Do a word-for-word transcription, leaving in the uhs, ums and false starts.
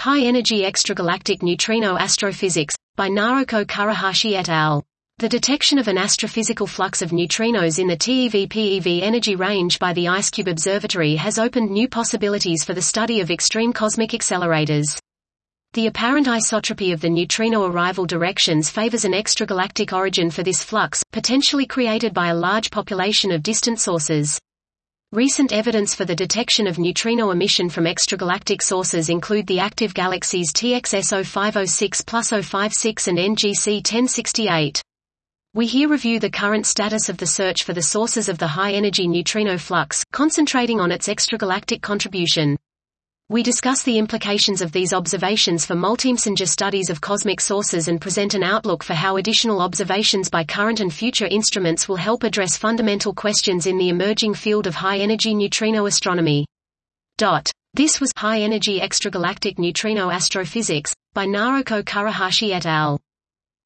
High-energy extragalactic neutrino astrophysics, by Naoko Kurahashi et al. The detection of an astrophysical flux of neutrinos in the TeV-PeV energy range by the IceCube Observatory has opened new possibilities for the study of extreme cosmic accelerators. The apparent isotropy of the neutrino arrival directions favors an extragalactic origin for this flux, potentially created by a large population of distant sources. Recent evidence for the detection of neutrino emission from extragalactic sources include the active galaxies T X S zero five zero six plus zero five six and N G C ten sixty-eight. We here review the current status of the search for the sources of the high-energy neutrino flux, concentrating on its extragalactic contribution. We discuss the implications of these observations for multi-messenger studies of cosmic sources and present an outlook for how additional observations by current and future instruments will help address fundamental questions in the emerging field of high-energy neutrino astronomy. This was High-Energy Extragalactic Neutrino Astrophysics, by Naoko Kurahashi et al.